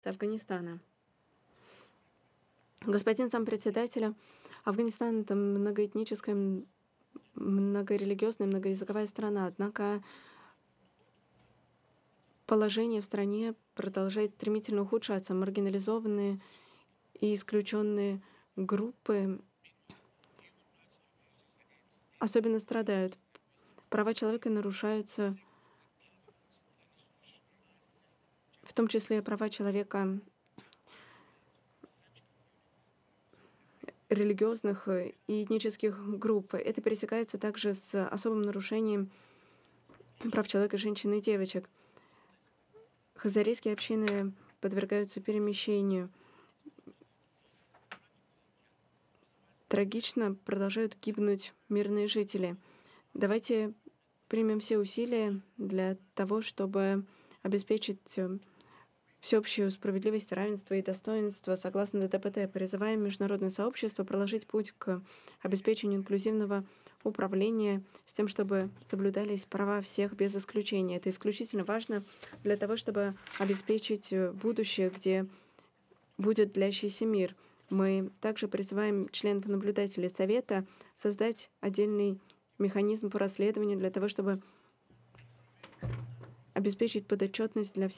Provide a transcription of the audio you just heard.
Афганистана. Господин зампредседателя, Афганистан — это многоэтническая, многорелигиозная, многоязыковая страна, однако положение в стране продолжает стремительно ухудшаться. Маргинализованные и исключенные группы особенно страдают. Права человека нарушаются, в том числе права человека религиозных и этнических групп. Это пересекается также с особым нарушением прав человека женщин и девочек. Хазарейские общины подвергаются перемещению. Трагично продолжают гибнуть мирные жители. Давайте примем все усилия для того, чтобы обеспечить всеобщую справедливость, равенство и достоинство согласно ДТПТ. Призываем международное сообщество проложить путь к обеспечению инклюзивного управления с тем, чтобы соблюдались права всех без исключения. Это исключительно важно для того, чтобы обеспечить будущее, где будет длящийся мир. Мы также призываем членов наблюдателей Совета создать отдельный механизм по расследованию для того, чтобы обеспечить подотчетность для всех